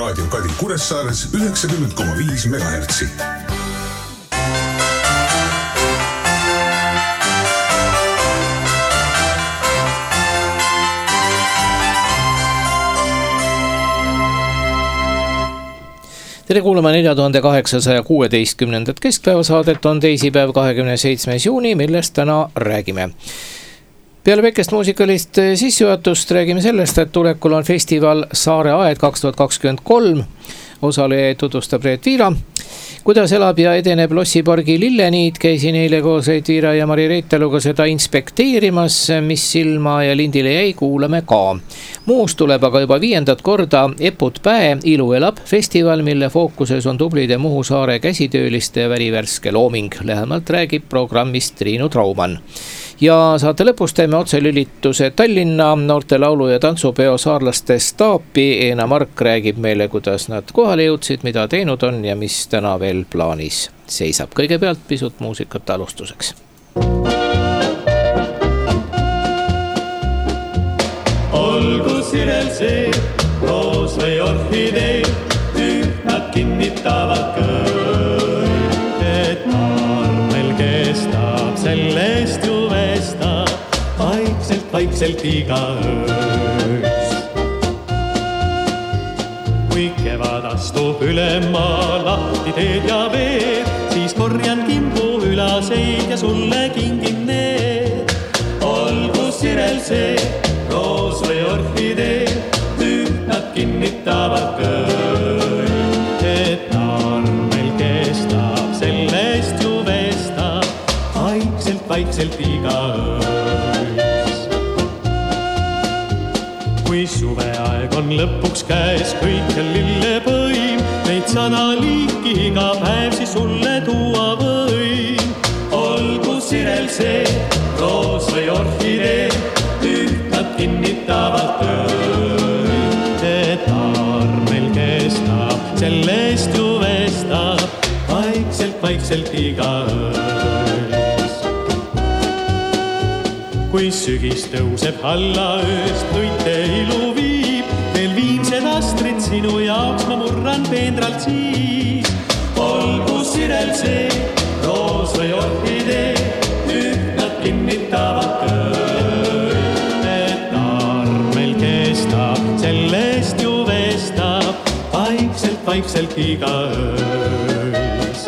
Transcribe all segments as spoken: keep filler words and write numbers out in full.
Raadio Kadi Kuressaares üheksakümmend koma viis megahertsi. Tere kuulama nelja tuhande kaheksasaja kuueteistkümnendat keskpäevasaadet, on teisipäev kahekümne seitsmes juuni, millest täna räägime. Peale väikest muusikalist sissejuhatust räägime sellest, et tulekul on festival Saare Aed kaks tuhat kakskümmend kolm. Osalejaid tutvustab Reet Viira. Kuidas elab ja edeneb Lossipargi lilleniit, käisin eile koos Reet Viira ja Mari Reitaluga seda inspekteerimas, mis silma ja lindile jäi, kuulame ka. Muus tuleb aga juba viiendat korda Eput Päe Ilu elab festival, mille fookuses on tublide Muhu saare käsitööliste värivärske looming. Lähemalt räägib programmist Triinu Traumann. Ja saate lõpus teeme otselülituse Tallinna noorte laulu- ja tantsupeo saarlaste staapi. Eena Mark räägib meile, kuidas nad kohale jõudsid, mida teinud on ja mis täna veel plaanis seisab. Kõigepealt pisut muusikat alustuseks. Olgu sirel see, roos või orhidee, tüüp nad kinnitavad kõik, et armel kestab sellest ju vestab vaikselt, vaikselt iga öös. Kui kevad astub üle maa lahti teed ja veed, siis korjan kimbu ülaseid ja sulle kingin need. Olgu sirel see, roos või orhidee, tüüp nad kinnitavad kõik, et armel kestab sellest ju vestab vaikselt, vaikselt iga öös. Kui suveaeg on lõpuks käes, kõik on lillepõim, neid sana liiki iga päev siis sulle tuua võim. Olgu sirel see, roos või orhidee, tüüp nad kinnitavad kõik, et armel kestab sellest ju vestab vaikselt, vaikselt iga öös. Kui sügis tõuseb alla ööst, nuite ilu viib, veel viimsed astrid sinu jaoks ma murran peenralt siis. Olgu sirel see, roos või orhidee, tüüp nad kinnitavad kõik, et armel kestab sellest ju vestab vaikselt, vaikselt iga öös.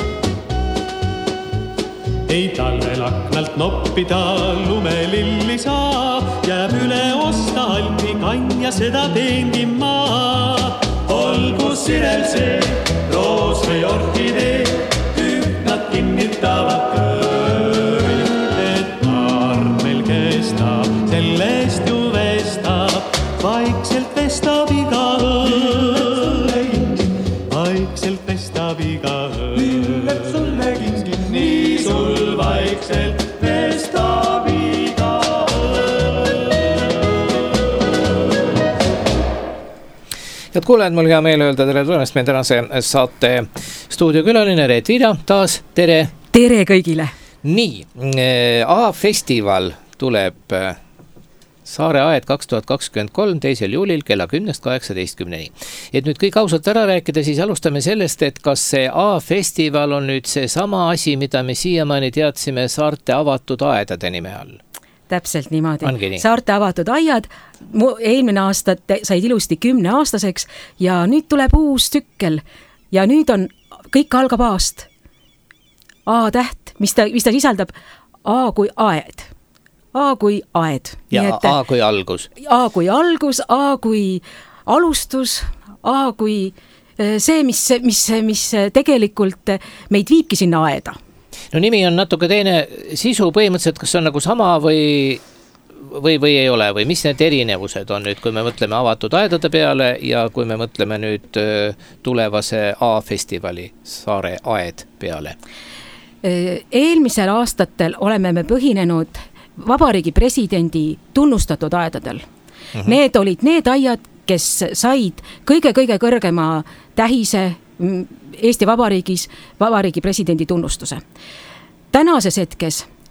Ei talvel aknalt noppida lumelilli saa, jääb üle osta alpi kann ja seda teengi ma. Olgu sirel see, roos või orhidee, tüüp nad kinnitavad kõik, et armel kestab sellest ju vestab vaikselt vestab iga öös, vaikselt vestab iga öös. Lilled sulle kingin, nii sul vaikselt vestab iga öös. Head kuulajad, mul hea meel öelda tere tulemast meie tänase saate stuudiokülaline Reet Viira, taas tere. Tere kõigile. Nii, A-festival tuleb Saare Aed kaks tuhat kakskümmend kolm teisel juulil kella kümnest kaheksateistkümneni. Et nüüd kõik ausalt ära rääkida, siis alustame sellest, et kas see A-festival on nüüd see sama asi, mida me siiamaani teadsime Saarte avatud aedade nime all. Täpselt niimoodi. Nii. Saarte avatud aiad, eelmine aasta said ilusti kümne aastaseks ja nüüd tuleb uus tükkel ja nüüd on, kõik algab A-st. A-täht, mis ta, mis ta sisaldab A kui aed. A kui aed. Ja et, A kui algus. A kui algus, A kui alustus, A kui see, mis, mis, mis tegelikult meid viibki sinna aeda. No nimi on natuke teine, sisu põhimõtteliselt, kas on nagu sama või, või, või ei ole, või mis need erinevused on nüüd, kui me mõtleme avatud aedade peale ja kui me mõtleme nüüd tulevase A-festivali Saare Aed peale? Eelmisel aastatel oleme me põhinenud Vabariigi presidendi tunnustatud aedadel. Mm-hmm. Need olid need aiad, kes said kõige-kõige kõrgema tähise Eesti Vabariigis Vabariigi presidendi tunnustuse. Tänases hetkes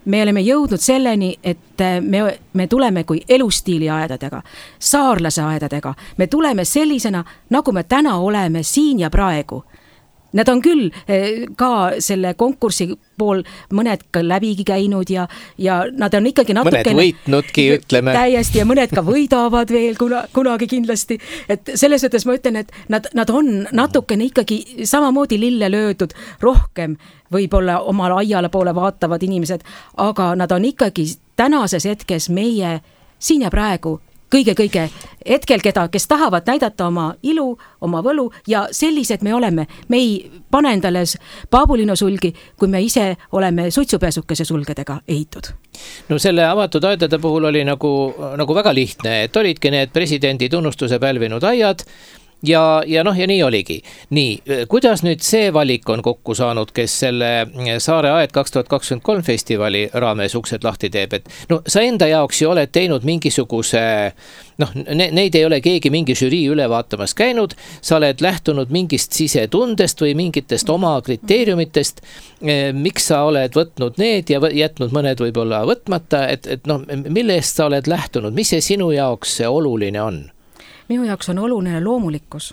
me oleme jõudnud selleni, et me, me tuleme kui elustiili aedadega, saarlase aedadega, me tuleme sellisena, nagu me täna oleme siin ja praegu. Nad on küll ka selle konkursi pool mõned ka läbigi käinud ja, ja nad on ikkagi natukene... Mõned võitnudki, ütleme. Täiesti ja mõned ka võidavad veel kuna, kunagi kindlasti. Et selles mõttes ma ütlen, et nad, nad on natukene ikkagi samamoodi lille löödud rohkem, võib-olla omal aiale poole vaatavad inimesed, aga nad on ikkagi tänases hetkes meie siin ja praegu kõige-kõige hetkel, keda, kes tahavad näidata oma ilu, oma võlu ja sellised me oleme. Me ei pane endale paabulino sulgi, kui me ise oleme suitsupääsukese sulgedega ehitud. No selle avatud aedade puhul oli nagu, nagu väga lihtne, et olidki need presidendi tunnustuse pälvinud aiad, Ja, ja noh, ja nii oligi. Nii, kuidas nüüd see valik on kokku saanud, kes selle Saare aed kaks tuhat kakskümmend kolm festivali raames uksed lahti teeb, et no sa enda jaoks ju oled teinud mingisuguse, noh, ne, neid ei ole keegi mingi žürii üle vaatamas käinud, sa oled lähtunud mingist sisetundest või mingitest oma kriteeriumitest, miks sa oled võtnud need ja jätnud mõned võib-olla võtmata, et, et noh, mille eest sa oled lähtunud, mis see sinu jaoks see oluline on? Minu jaoks on oluline loomulikkus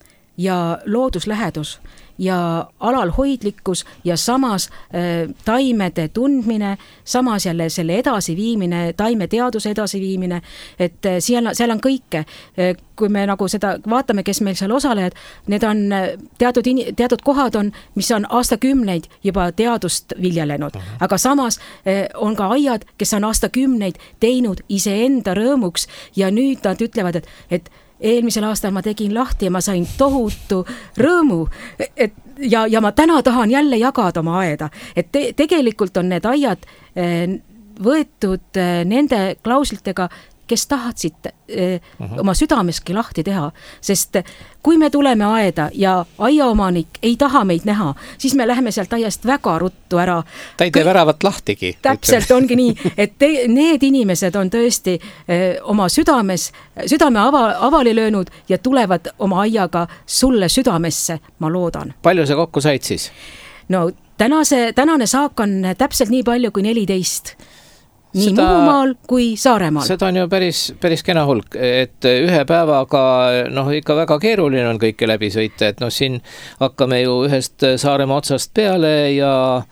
ja looduslähedus ja alalhoidlikkus ja samas äh, taimede tundmine, samas jälle selle edasiviimine, taimeteaduse edasiviimine, et äh, seal, seal on kõike. Äh, kui me nagu seda vaatame, kes meil seal osalejad, need on teatud, teatud kohad on, mis on aastakümneid juba teadust viljelenud, aga samas äh, on ka aiad, kes on aastakümneid teinud iseenda rõõmuks ja nüüd nad ütlevad, et, et eelmisel aastal ma tegin lahti ja ma sain tohutu rõõmu, et, ja, ja ma täna tahan jälle jagada oma aeda. Et te, tegelikult on need aiad eh, võetud eh, nende klauslitega, kes tahtsid eh, uh-huh. oma südameski lahti teha, sest kui me tuleme aeda ja aiaomanik ei taha meid näha, siis me läheme sealt aiast väga ruttu ära. Ta ei tee väravat lahtigi. Täpselt ongi nii, et te, need inimesed on tõesti eh, oma südames, südame ava, avali löönud ja tulevad oma aiaga sulle südamesse, ma loodan. Palju sa kokku said siis? No tänase, tänane saak on täpselt nii palju kui neliteist. Nii seda, Muhumaal kui Saaremaal. Seda on ju päris, päris kena hulk, et ühe päevaga noh, ikka väga keeruline on kõike läbi sõita, et noh, siin hakkame ju ühest Saaremaa otsast peale ja,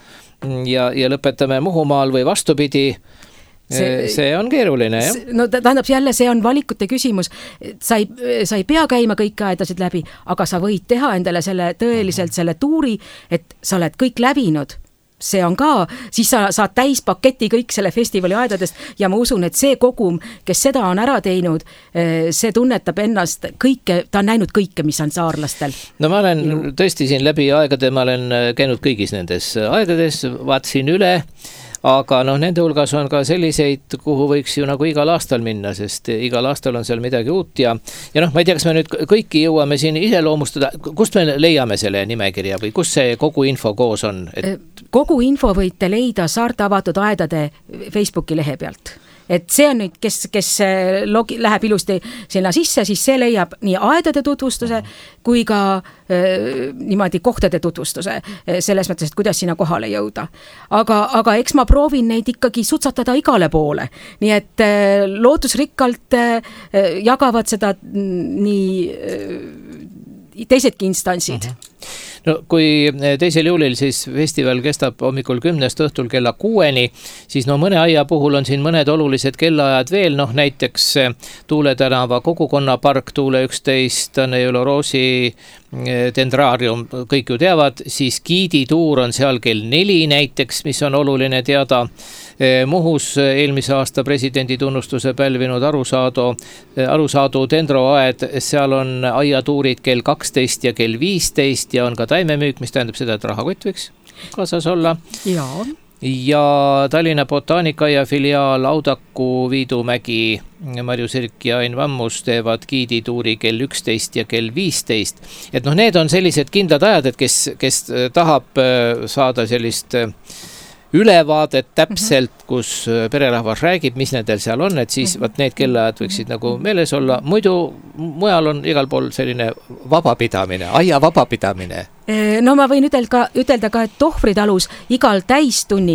ja, ja lõpetame Muhumaal või vastupidi. See, see on keeruline, jah? No tähendab, jälle see on valikute küsimus. Sa ei, sa ei pea käima kõiki aedasid läbi, aga sa võid teha endale selle tõeliselt selle tuuri, et sa oled kõik läbinud. See on ka, siis sa saad täispaketi kõik selle festivali aedadest ja ma usun, et see kogum, kes seda on ära teinud, see tunnetab ennast kõike, ta on näinud kõike, mis on saarlastel. No ma olen Inu... tõesti siin läbi aegade, ma olen käinud kõigis nendes aedades, vaatasin üle, aga noh, nende hulgas on ka selliseid, kuhu võiks ju nagu igal aastal minna, sest igal aastal on seal midagi uut ja, ja noh, ma ei tea, kas me nüüd kõiki jõuame siin iseloomustada, kust me leiame selle nimekirja või kus see kogu info koos on? Et... Kogu info võite leida Saarte avatud aedade Facebooki lehe pealt. Et see on nüüd, kes, kes logi, läheb ilusti sinna sisse, siis see leiab nii aedade tutvustuse kui ka äh, niimoodi kohtade tutvustuse selles mõttes, et kuidas sinna kohale jõuda. Aga, aga eks ma proovin neid ikkagi sutsatada igale poole. Nii et äh, lootusrikkalt äh, jagavad seda nii äh, teisedki instantsid. Uh-huh. No kui teisel juulil siis festival kestab hommikul kümnest õhtul kella kuueni, siis no mõne aia puhul on siin mõned olulised kellaajad veel, noh näiteks Tuule tänava kogukonnapark, Tuule üksteist, Tanne Jõuloroosi dendraarium, kõik ju teavad, siis giidituur on seal kell neli näiteks, mis on oluline teada. Muhus eelmise aasta presidendi tunnustuse pälvinud Arusaadu, Arusaadu dendroaed, seal on aiatuurid kell kaksteist ja kell viisteist ja on ka taimemüük, mis tähendab seda, et rahakott võiks kaasas olla. Jaa. Ja Tallinna Botaanikaia filiaal Audaku Viidumägi, Marju Sirk ja Ain Vammus teevad giidituuri kell üksteist ja kell viisteist. Et noh, need on sellised kindlad ajad, et kes, kes tahab saada sellist ülevaadet täpselt, kus pererahvas räägib, mis nendel seal on, et siis vaat need kellaajad võiksid nagu meeles olla. Muidu mujal on igal pool selline vabapidamine, aia vabapidamine. No ma võin ütelda ka, ütelda ka, et Tohvri talus igal täistunnil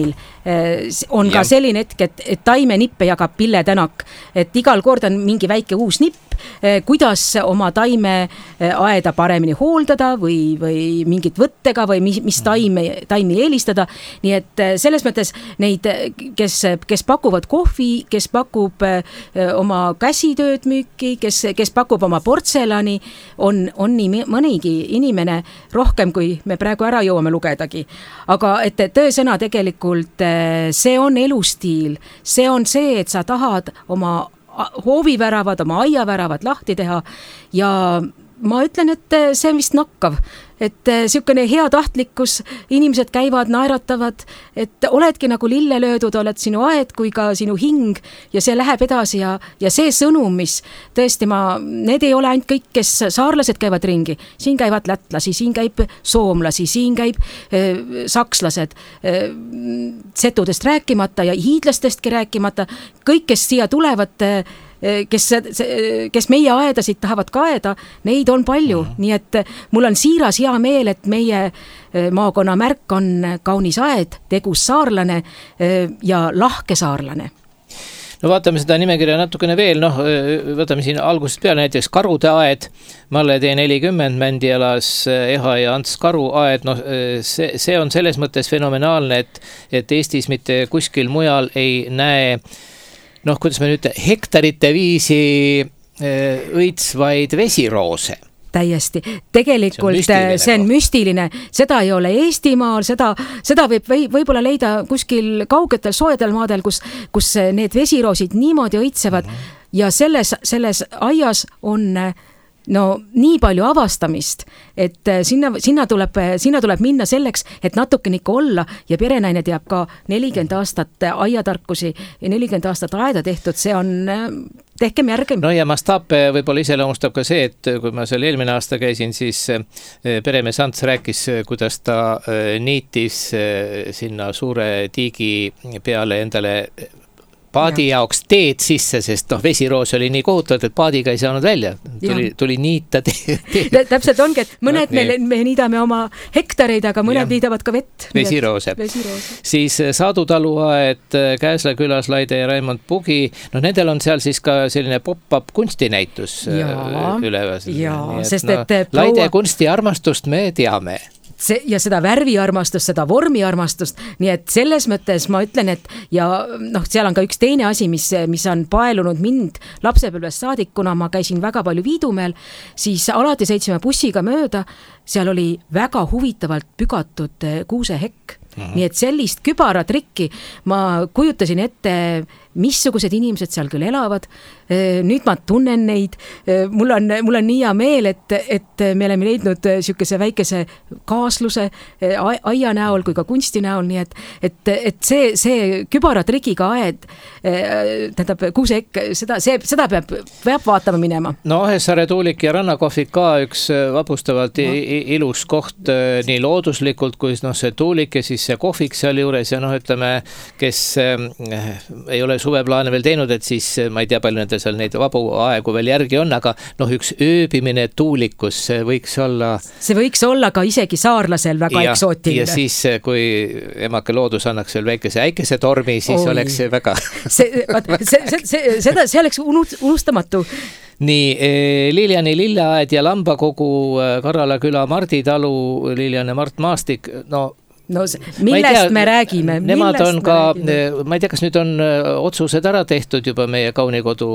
on ka ja. selline hetk, et, et taimenippe jagab Pille Tänak, et igal kord on mingi väike uus nipp, kuidas oma taimeaeda paremini hooldada või, või mingit võttega või mis, mis taime, taimi eelistada. Nii et selles mõttes neid, kes, kes pakuvad kohvi, kes pakub oma käsitööd müüki, kes, kes pakub oma portselani, on, on nii mõnigi inimene rohkem, kui me praegu ära jõuame lugedagi. Aga et tõesõna tegelikult see on elustiil, see on see, et sa tahad oma hooviväravad, oma aiaväravad lahti teha ja ma ütlen, et see on vist nakkav, et siukene hea tahtlikkus, inimesed käivad, naeratavad, et oledki nagu lille löödud, oled sinu aed kui ka sinu hing ja see läheb edasi ja, ja see sõnum, mis tõesti ma, need ei ole ainult kõik, kes saarlased käivad ringi, siin käivad lätlasi, siin käib soomlasi, siin käib äh, sakslased, äh, setudest rääkimata ja hiidlastestki rääkimata, kõik, kes siia tulevad äh, kes, kes meie aedasid tahavad kaeda, neid on palju, mm-hmm. nii et mul on siiras hea meel, et meie maakonna märk on kaunis aed, tegus saarlane ja lahke saarlane. No vaatame seda nimekirja natukene veel, noh, võtame siin algusest peale näiteks Karude aed, Malle tee nelikümmend, Mändialas Eha ja Ants Karu aed, noh, see, see on selles mõttes fenomenaalne, et, et Eestis mitte kuskil mujal ei näe noh, kuidas me nüüd hektarite viisi õitsvaid vesiroose. Täiesti. Tegelikult see on, see on müstiline. Seda ei ole Eestimaal, seda, seda võib või, võib-olla leida kuskil kaugetel soojadel maadel, kus, kus need vesiroosid niimoodi õitsevad mm-hmm. ja selles, selles aias on no nii palju avastamist, et sinna, sinna, tuleb, sinna tuleb minna selleks, et natuken ikka olla ja perenaine teab ka nelikümmend aastat aiatarkusi ja nelikümmend aastat aeda tehtud, see on, tehkem järgem. No ja mastaape võib-olla iseloomustab ka see, et kui ma seal eelmine aasta käisin, siis peremees Ants rääkis, kuidas ta niitis sinna suure tiigi peale endale paadi ja. jaoks teed sisse, sest noh, vesiroos oli nii kohutavalt, et paadiga ei saanud välja. Tuli, tuli niita teed. Täpselt ongi, et mõned no, me, me niidame oma hektareid, aga mõned ja. niidavad ka vett. Vesiroose. Siis Saadu taluaed, Käsla külas Laide ja Raimond Pugi, noh nendel on seal siis ka selline pop-up kunstinäitus üleval. Jaa, sest no, et proua... Laide kunsti armastust me teame. See, ja seda värviarmastust, seda vormiarmastust, nii et selles mõttes ma ütlen, et ja noh, seal on ka üks teine asi, mis, mis on paelunud mind lapsepõlvest saadik, kuna ma käisin väga palju Viidumeel, siis alati sõitsime bussiga mööda, seal oli väga huvitavalt pügatud kuusehekk. Mm-hmm. Nii et sellist kübaratrikki ma kujutasin ette, missugused inimesed seal küll elavad. Nüüd ma tunnen neid. Mul on, mul on nii hea meel, et, et me oleme leidnud sükese väikese kaasluse aia näol kui ka kunsti näol, nii et, et, et see, see kübaratrikiga aed, tähendab kuusehekk, seda, see, seda peab, peab vaatama minema. No Ahessaare tuulik ja rannakohvik ka üks vapustavalt no. ilus koht nii looduslikult, kui no, see tuulik ja siis see kohvik seal juures ja noh, ütleme, kes äh, ei ole suveplaane veel teinud, et siis ma ei tea, palju nende seal neid vabu aegu veel järgi on, aga noh, üks ööbimine tuulikus võiks olla... See võiks olla ka isegi saarlasel väga ja, eksootiline. Ja siis, kui emake loodus annaks veel väikese äikese tormi, siis Oi. Oleks see väga... see, see, see, see, seda, see oleks unustamatu. Nii, Liljani lilleaed ja Lambakogu, Karala küla Mardi talu, Liljan ja Mart Maastik, no No, millest tea, me räägime? Nemad on ka, ma ei tea, kas nüüd on otsused ära tehtud juba meie Kaunikodu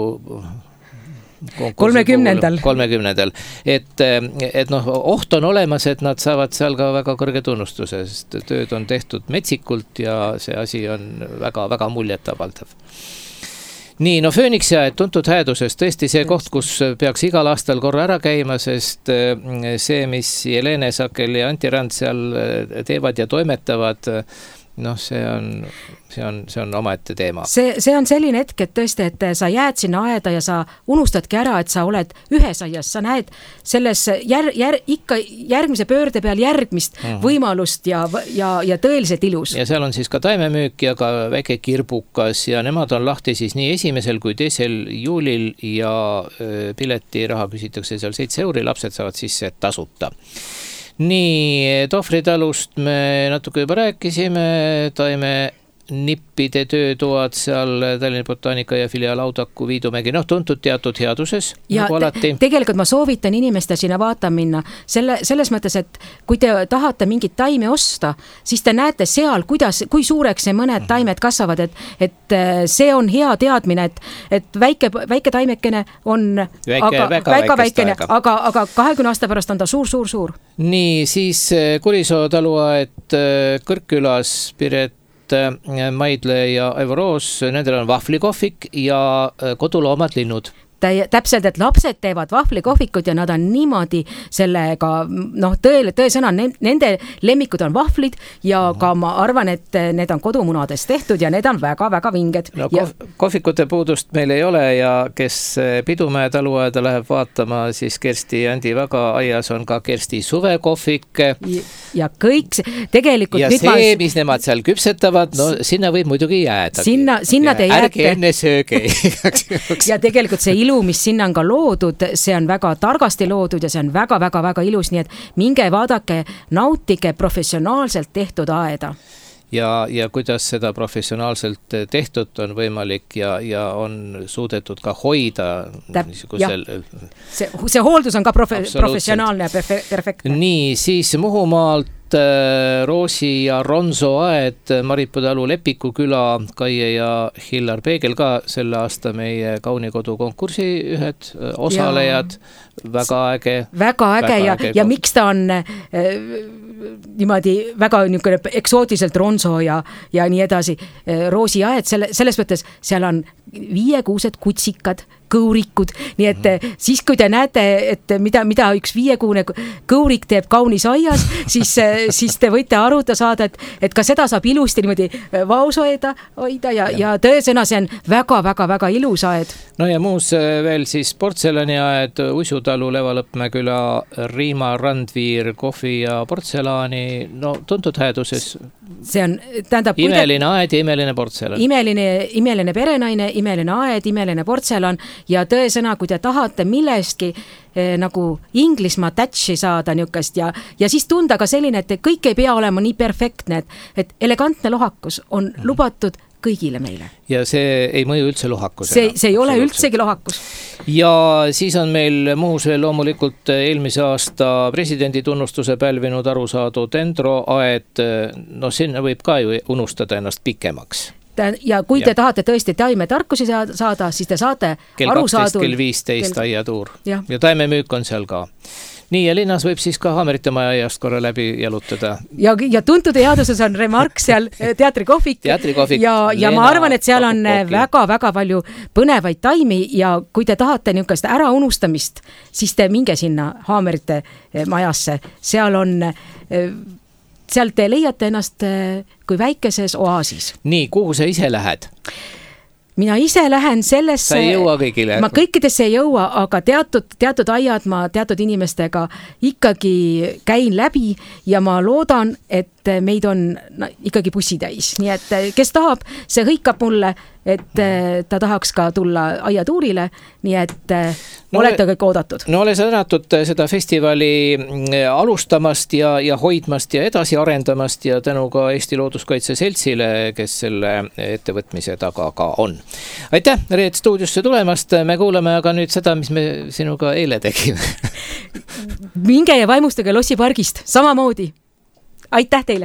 kolmekümnendal. kolmekümnendal. Et, et noh, oht on olemas, et nad saavad seal ka väga kõrge tunnustuse, sest tööd on tehtud metsikult ja see asi on väga, väga muljetavaldav. Nii, no Fööniksi aed tuntud häädusest, tõesti see koht, kus peaks igal aastal korra ära käima, sest see, mis Jelene Sakel ja Anti Rand seal teevad ja toimetavad, noh, see on, see on, see on omaette teema. See, see on selline hetk, et tõesti, et sa jääd sinna aeda ja sa unustadki ära, et sa oled ühes aias, sa näed selles jär, jär, ikka järgmise pöörde peal järgmist mm-hmm. võimalust ja, ja, ja tõeliselt ilus. Ja seal on siis ka taimemüük ja ka väike kirbukas ja nemad on lahti siis nii esimesel kui teisel juulil ja piletiraha küsitakse seal seitse euri, lapsed saavad sisse tasuta. Nii, Tohvri talust me natuke juba rääkisime, taime nippide töötoad seal Tallinna Botaanika ja filiaal Audaku Viidumägi, noh tuntud teatud headuses, ja nagu alati. Te, tegelikult ma soovitan inimeste sinna vaatama minna, selle, selles mõttes, et kui te tahate mingit taime osta, siis te näete seal, kuidas, kui suureks see mõned taimed kasvavad, et, et see on hea teadmine, et, et väike, väike taimekene on väike, aga, väga, väga väikene, aga, aga kahekümne aasta pärast on ta suur, suur, suur. Nii, siis Kurisoo taluaed Kõrgkülas, Piret Maidle ja Aivo Roos, nendel on vahvlikohvik ja koduloomad linnud. Täpselt, et lapsed teevad vahvlikohvikud ja nad on niimoodi sellega, noh, tõele, tõesõna, nende lemmikud on vahvlid ja ka ma arvan, et need on kodumunadest tehtud ja need on väga-väga vinged. No ja... kohvikute puudust meil ei ole ja kes Pidumäe taluaeda läheb vaatama, siis Kersti Andi väga aias on ka Kersti suvekohvik. Ja kõik, tegelikult... Ja see, ma... mis nemad seal küpsetavad, no sinna võib muidugi jääda. Sinna, sinna te jääte. Ärge enne sööge. Ja tegelikult see ilu mis sinna on ka loodud, see on väga targasti loodud ja see on väga-väga-väga ilus, nii et minge vaadake, nautige professionaalselt tehtud aeda. Ja, ja kuidas seda professionaalselt tehtud on võimalik ja, ja on suudetud ka hoida. Täp, see, see hooldus on ka profe, professionaalne ja perfektne. Nii, siis Muhumaalt Roosi ja Ronso aed, Maripuu talu Lepiku küla, Kaie ja Hillar Peegel ka selle aasta meie Kaunikodu konkursi ühed osalejad. Ja. Väga äge. Väga äge, väga ja, äge ja miks ta on äh, niimoodi väga niisugune eksootiliselt Ronso ja, ja nii edasi. Roosi aed, selle, selles mõttes seal on viiekuused kutsikad, kõurikud, nii et mm-hmm. siis kui te näete, et mida, mida üks viiekuune kõurik teeb kaunis aias, siis, siis te võite aruta saada, et, et ka seda saab ilusti niimoodi vaos hoida, hoida ja, ja. ja tõesõna see on väga-väga-väga ilus aed. No ja muus veel siis portselani aed, Usutalu, Levalõppmäe küla, Riima, Randviir, kohvi ja portselani, no tuntud hääduses. See on, tähendab... Imeline te... aed ja imeline portselan. Imeline, imeline perenaine, imeline aed, imeline portselan ja tõesõna, kui te tahate millestki eh, nagu Inglismaa tätši saada niukest ja, ja siis tunda ka selline, et kõik ei pea olema nii perfektne, et, et elegantne lohakus on mm. lubatud kõigile meile. Ja see ei mõju üldse lohakusena. See, see ei ole üldsegi lohakus. Ja siis on meil muus veel loomulikult eelmise aasta presidendi tunnustuse pälvinud aru saadud Endro aed, no sinna võib ka ju unustada ennast pikemaks. Ja kui te ja. tahate tõesti taime tarkusi saada, siis te saate kell aru kaksteist, saadud... kell viisteist kell... aiatuur. Ja. ja taime müük on seal ka. Nii ja linnas võib siis ka Haamerite maja aiast korra läbi jalutada. Ja, ja tuntud headuses on remark seal teatrikohvik. Teatrikohvik. Ja, ja ma arvan, et seal on väga-väga palju põnevaid taimi ja kui te tahate niisugust ära unustamist, siis te minge sinna Haamerite majasse. Seal on... Seal te leiate ennast kui väikeses oaasis. Nii, kuhu sa ise lähed? Mina ise lähen sellesse... Sa ei jõua kõigile? Ma kõikidesse ei jõua, aga teatud, teatud aiad ma teatud inimestega ikkagi käin läbi ja ma loodan, et meid on no, ikkagi bussitäis. Nii et kes tahab, see hõikab mulle, et ta tahaks ka tulla aiatuurile, nii et no, olete kõik oodatud. No ole sa tänatud seda festivali alustamast ja, ja hoidmast ja edasi arendamast ja tänu ka Eesti Looduskaitse Seltsile, kes selle ettevõtmise taga ka on. Aitäh, Reet, stuudiosse tulemast. Me kuulame aga nüüd seda, mis me sinuga eile tegime. Minge ja vaimustage Lossi pargist, samamoodi. Aitäh teile!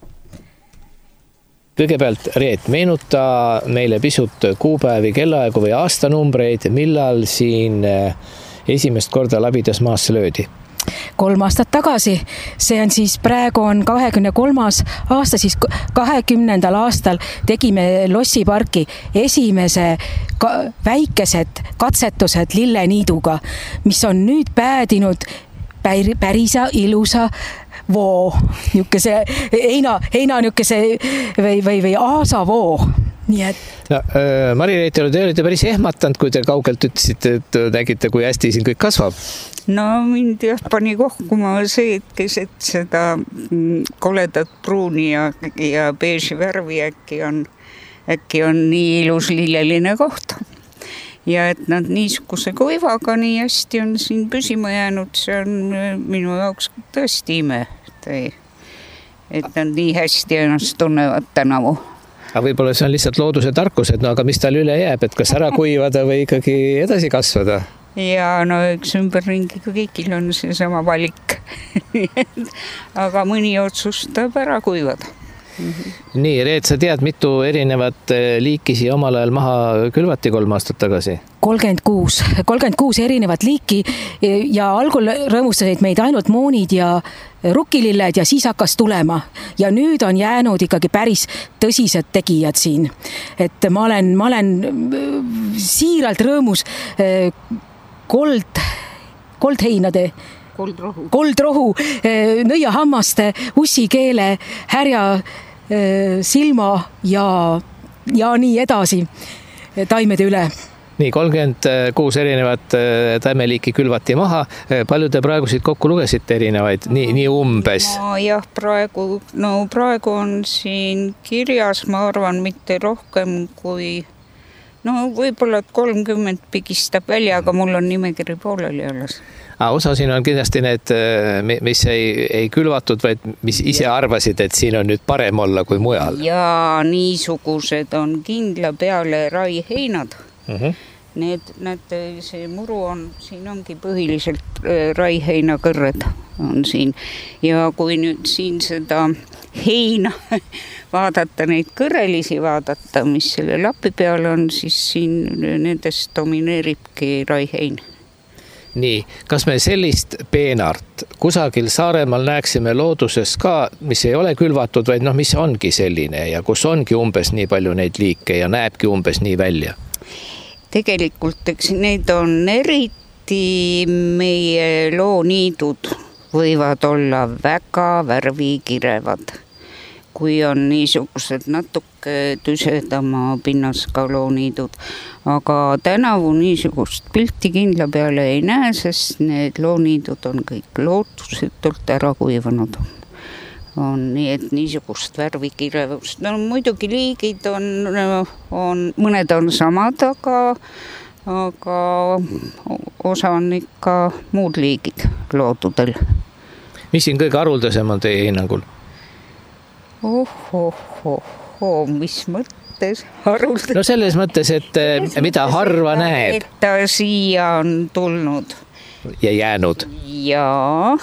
Kõigepealt, Reet, meenuta meile pisut kuupäevi, kellaaegu või aastanumbreid, millal siin esimest korda Labidas maasse löödi? Kolm aastat tagasi, see on siis praegu on kahekümne kolmas aasta, siis kahekümnendal aastal tegime Lossi parki esimese ka väikesed katsetused lilleniiduga, mis on nüüd päädinud pärisa ilusa voo, niukese heina, heina niukese või, või, või aasa voo. Nii et... No, äh, Mari-Reet, te olite päris ehmatanud, kui te kaugelt ütlesite, et nägite, kui hästi siin kõik kasvab. No mind jah pani kohkuma see, et keset seda koledat pruuni ja, ja beeži värvi äkki on, äkki on nii ilus lilleline koht. Ja et nad niisuguse kuivaga nii hästi on siin püsima jäänud, see on minu jaoks tõesti ime. Et nad nii hästi ennast tunnevad tänavu. Aga võib-olla see on lihtsalt looduse tarkus, et no aga mis tal üle jääb, et kas ära kuivada või ikkagi edasi kasvada? Ja no üks ümberringi kõigil on see sama valik. Aga mõni otsustab ära kuivada. Mm-hmm. Nii, Reet, sa tead, mitu erinevat liiki siia omal ajal maha külvati kolm aastat tagasi? kolmkümmend kuus, kolmkümmend kuus erinevat liiki ja algul rõõmustasid meid ainult moonid ja rukkililled ja siis hakkas tulema. Ja nüüd on jäänud ikkagi päris tõsised tegijad siin. Et ma olen, ma olen siiralt rõõmus kold, koldheinade Koldrohu. Koldrohu, nõiahammaste, ussikeele, härja, silma ja, ja nii edasi taimede üle. Nii, kolmkümmend kuus erinevat taimeliiki külvati maha. Palju te praegu siit kokku lugesite erinevaid, nii, nii umbes? No jah, praegu, no praegu on siin kirjas, ma arvan, mitte rohkem kui no võib-olla kolmkümmend pigistab välja, aga mul on nimekiri pooleli alles. Osa siin on kindlasti need, mis ei, ei külvatud, vaid mis ise arvasid, et siin on nüüd parem olla kui mujal. Ja niisugused on kindla peale raiheinad. Uh-huh. Need, näete, see muru on, siin ongi põhiliselt raiheina kõrred on siin. Ja kui nüüd siin seda heina vaadata, neid kõrrelisi vaadata, mis selle lapi peal on, siis siin nendest domineeribki raihein. Nii, kas me sellist peenart kusagil Saaremaal näeksime looduses ka, mis ei ole külvatud, vaid noh, mis ongi selline ja kus ongi umbes nii palju neid liike ja näebki umbes nii välja? Tegelikult, eks need on eriti meie looniidud võivad olla väga värvikirevad. Kui on niisugused natuke tüsedama pinnaska looniidud. Aga tänavu niisugust pilti kindla peale ei näe, sest need looniidud on kõik lootusetult ära kuivanud. On nii, et niisugust värvikirevust. No muidugi liigid on, on, mõned on samad, aga, aga osa on ikka muud liigid loodudel. Mis siin kõige haruldasem on teie hinnangul? Oh, oh, oh, oh, mis mõttes haruldasem? No selles mõttes, et mida harva näeb. Et ta siia on tulnud. Ja jäänud. Ja,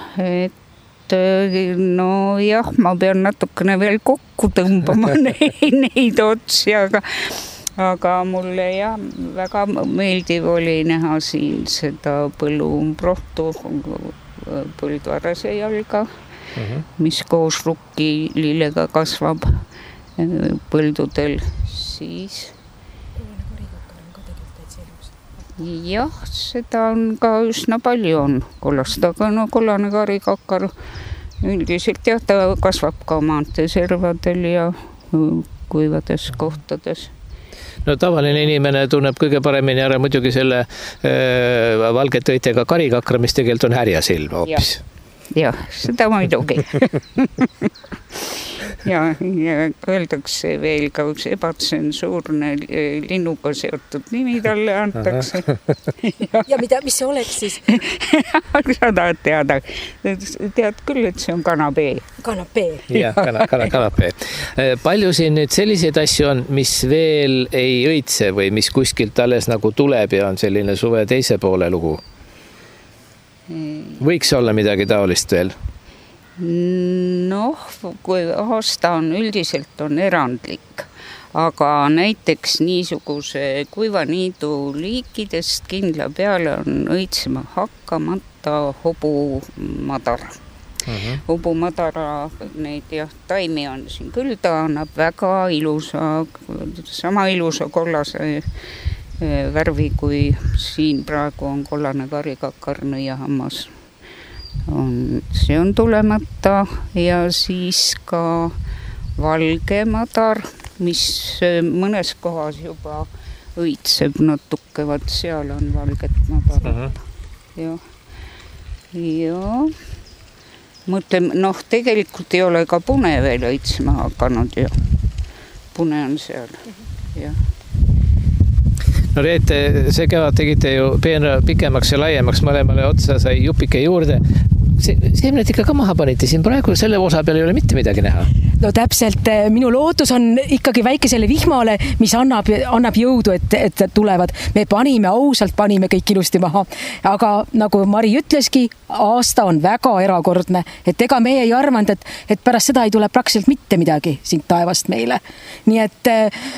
et no jah, ma pean natukene veel kokku tõmbama neid, neid otsi, aga, aga mulle jah, väga meeldiv oli näha siin seda põlluumprohtu põldvarase jalga. Uh-huh. Mis koos rukkilillega kasvab põldudel, siis jah, seda on ka üsna palju on kollast, aga no kollane karikakkar üldiselt jah, ta kasvab ka maanteeservadel ja kuivades kohtades. No tavaline inimene tunneb kõige paremini ära muidugi selle äh, valgetöitega karikakra, mis tegelikult on härjasilm hoopis. Jah, seda muidugi. ja, ja öeldakse veel ka üks ebatsensuurne linnuga seotud nimi talle antakse. ja, ja mida, mis see oleks siis? Sa tahad teada. Tead küll, et see on kanapee. Kanapee. jah, kana, kana, kanapee. Palju siin nüüd selliseid asju on, mis veel ei õitse või mis kuskilt alles nagu tuleb ja on selline suve teise poole lugu? Võiks olla midagi taolist veel? Noh, kui aasta on üldiselt on erandlik, aga näiteks niisuguse kuivaniidu liikidest kindla peale on õitsema hakkamata hobumadar. Uh-huh. Hobumadara, neid jah, taimi on siin küll, ta annab väga ilusa, sama ilusa kollase värvi, kui siin praegu on kollane karikakkar, nõiahammas. On, see on tulemata ja siis ka valge madar, mis mõnes kohas juba õitseb natukevad, seal on valget madar. Uh-huh. Ja, ja mõtleme, noh, tegelikult ei ole ka pune veel õitsema hakanud ja pune on seal. Ja. No Reet, see kevad tegite ju peenra pikemaks ja laiemaks, mõlemale otsa sai jupike juurde. See, seemnet ikka ka maha panite, siin praegu selle osa peal ei ole mitte midagi näha. no täpselt, minu lootus on ikkagi väikesele vihmale, mis annab, annab jõudu, et, et tulevad. Me panime, ausalt panime kõik ilusti maha. Aga nagu Mari ütleski, aasta on väga erakordne. Et ega meie ei arvanud, et, et pärast seda ei tule praktiliselt mitte midagi siin taevast meile. Nii et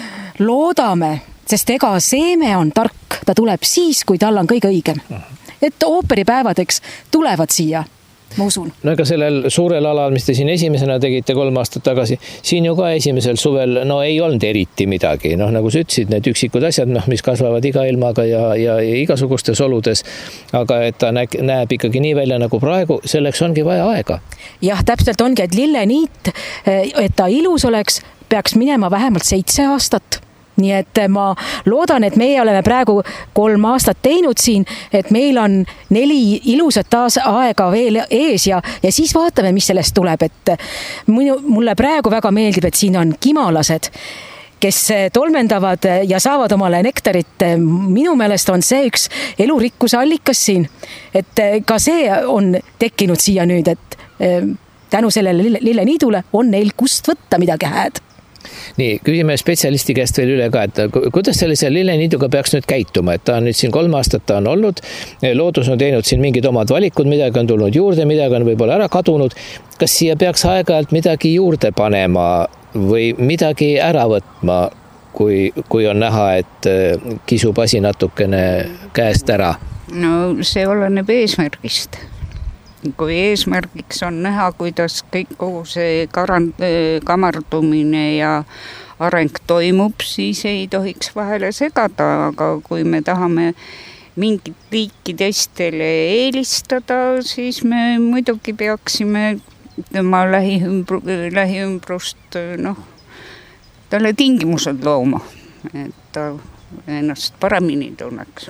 loodame, sest ega seeme on tark. Ta tuleb siis, kui tal on kõige õigem. Et ooperipäevadeks tulevad siia. Ma usun. No ega sellel suurel alal, mis te siin esimesena tegite kolm aastat tagasi, siin ju ka esimesel suvel, no ei olnud eriti midagi. Noh, nagu sa ütlesid, need üksikud asjad, noh, mis kasvavad iga ilmaga ja, ja, ja igasugustes oludes, aga et ta näeb, näeb ikkagi nii välja nagu praegu, selleks ongi vaja aega. Jah, täpselt ongi, et lilleniit, et ta ilus oleks, peaks minema vähemalt seitse aastat. Nii et ma loodan, et meie oleme praegu kolm aastat teinud siin, et meil on neli ilusat taas aega veel ees ja, ja siis vaatame, mis sellest tuleb. Et minu, mulle praegu väga meeldib, et siin on kimalased, kes tolmendavad ja saavad omale nektarit. Minu meelest on see üks elurikkuse allikas siin. Et ka see on tekkinud siia nüüd, et tänu sellele lilleniidule on neil kust võtta midagi hääd. Nii, küsime spetsialisti käest veel üle ka, et kuidas sellise lilleniiduga peaks nüüd käituma, et ta on nüüd siin kolm aastat ta on olnud, loodus on teinud siin mingid omad valikud, midagi on tulnud juurde, midagi on võib-olla ära kadunud. Kas siia peaks aeg-ajalt midagi juurde panema või midagi ära võtma, kui, kui on näha, et kisub asi natukene käest ära? No see oleneb eesmärgist. Kui eesmärgiks on näha, kuidas kõik kogu see karand, kamardumine ja areng toimub, siis ei tohiks vahele segada, aga kui me tahame mingit liiki teistele eelistada, siis me muidugi peaksime tema lähiümbru, lähiümbrust noh, talle tingimused looma, et ta ennast paremini tunneks.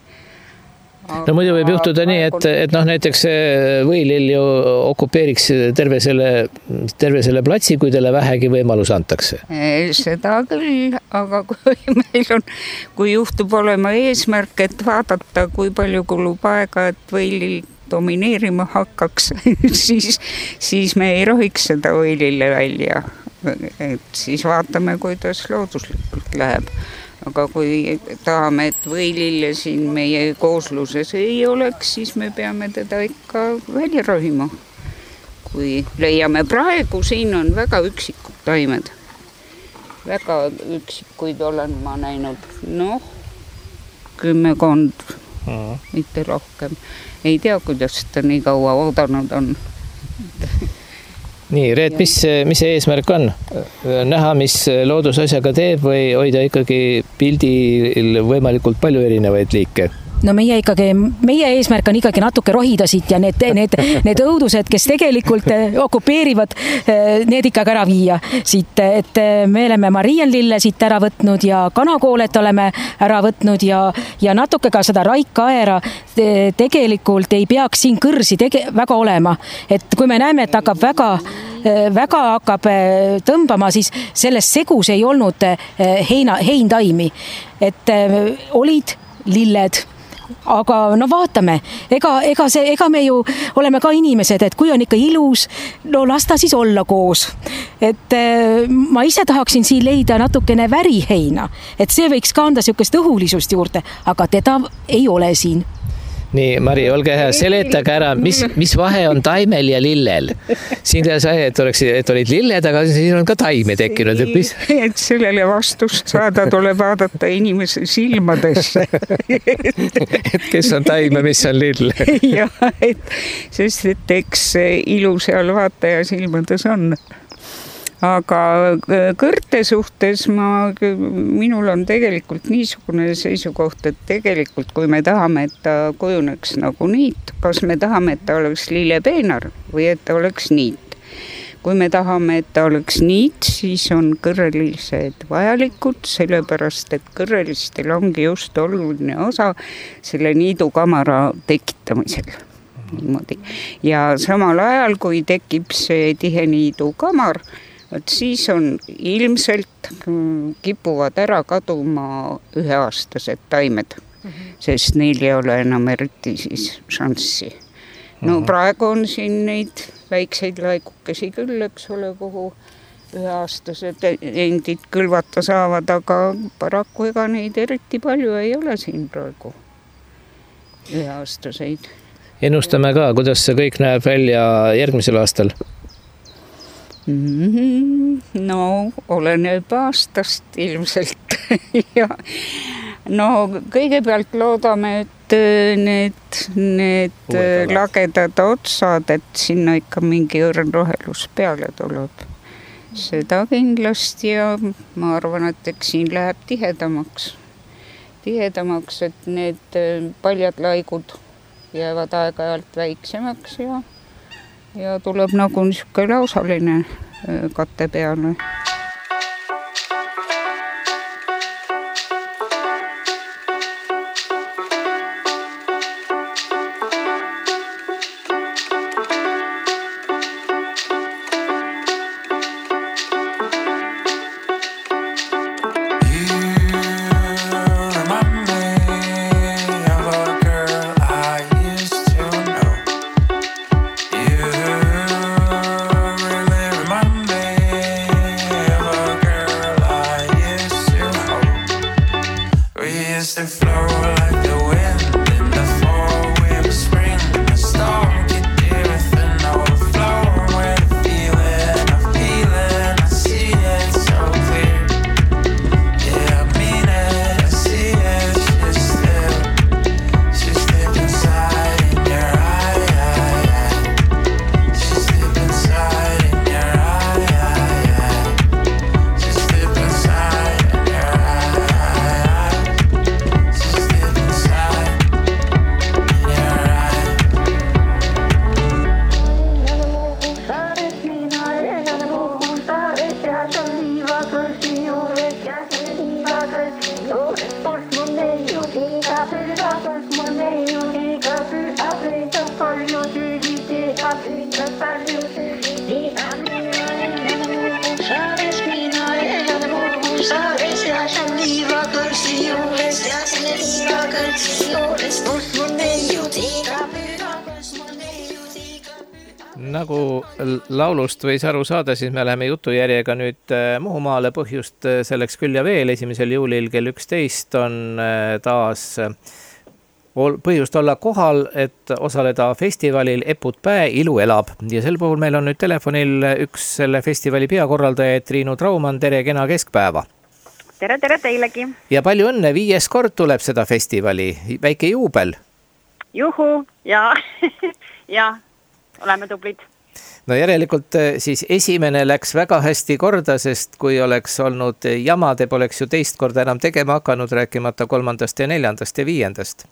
No muidu võib juhtuda nii, et, et noh, näiteks võilill ju okupeeriks terve selle, terve selle platsi, kui teile vähegi võimalus antakse. Seda küll, aga kui meil on, kui juhtub olema eesmärk, et vaadata, kui palju kulub aega, et võilill domineerima hakkaks, siis, siis me ei rohiks seda võilille välja. Et siis vaatame, kuidas looduslikult läheb. Aga kui tahame, et võilille siin meie koosluses ei oleks, siis me peame teda ikka välja rohima. Kui leiame praegu, siin on väga üksikud taimed. Väga üksikuid olen ma näinud, noh, kümmekond, mm. mitte rohkem. Ei tea, kuidas ta nii kaua oodanud on. Nii, Reet, mis, mis see eesmärk on? Näha, mis loodusasjaga teeb või hoida ikkagi pildil võimalikult palju erinevaid liike? No meie ikkagi, meie eesmärk on ikkagi natuke rohida siit ja need, need, need õudused, kes tegelikult okupeerivad, need ikkagi ära viia siit, et me oleme Marianlille siit ära võtnud ja kanakoolet oleme ära võtnud ja, ja natuke ka seda raikaera tegelikult ei peaks siin kõrsi tege, väga olema, et kui me näeme, et hakkab väga väga hakkab tõmbama, siis selles segus ei olnud heina, heintaimi, et olid lilled, aga no vaatame, ega, ega, see, ega me ju oleme ka inimesed, et kui on ikka ilus, no las ta siis olla koos. Et ma ise tahaksin siin leida natukene väriheina, et see võiks ka anda niisugust õhulisust juurde, aga teda ei ole siin. Nii, Mari, olge hea, seletage ära, mis, mis vahe on taimel ja lillel. Siin sai, et, oleks, et olid lilled, aga siin on ka taime tekkinud. Et, mis... et sellele vastust saada tuleb vaadata inimese silmadesse. et kes on taim ja mis on lill. ja, et, sest et eks ilu seal vaataja silmades on. Aga kõrte suhtes ma, minul on tegelikult niisugune seisukoht, et tegelikult kui me tahame, et ta kujuneks nagu niit, kas me tahame, et ta oleks lillepeenar või et ta oleks niit. Kui me tahame, et ta oleks niit, siis on kõrrelised vajalikud, sellepärast et kõrrelistel ongi just oluline osa selle niidukamara tekitamisel. Niimoodi. Ja samal ajal, kui tekib see tihe niidukamar, et siis on ilmselt kipuvad ära kaduma üheaastased taimed, mm-hmm. sest neil ei ole enam eriti siis šanssi. No praegu on siin neid väikseid laikukesi küll, eks ole, kuhu üheaastased endid kõlvata saavad, aga paraku ega neid eriti palju ei ole siin praegu üheaastaseid. Ennustame ka, kuidas see kõik näeb välja järgmisel aastal? Mm-hmm. No, oleneb aastast ilmselt. ja no kõigepealt loodame, et need, need lagedad otsad, et sinna ikka mingi õrn rohelus peale tuleb. Seda kindlasti ja ma arvan, et eks siin läheb tihedamaks. Tihedamaks, et need paljad laigud jäävad aeg-ajalt väiksemaks ja, ja tuleb nagu niisugune lausaline katte peale. Nagu laulust võis aru saada, siis me läheme jutujärjega nüüd Muhumaale, põhjust selleks küll ja veel. Esimesel juulil kell üksteist on taas põhjust olla kohal, et osaleda festivalil Eput Päe, ilu elab. Ja sel puhul meil on nüüd telefonil üks selle festivali peakorraldaja Triinu Traumann. Tere, kena keskpäeva! Tere, tere teilegi! Ja palju õnne, viies kord tuleb seda festivali, väike juubel. Juhu, ja, ja oleme tublid. No järelikult siis esimene läks väga hästi korda, sest kui oleks olnud jama, te poleks ju teist korda enam tegema hakanud, rääkimata kolmandast ja neljandast ja viiendast.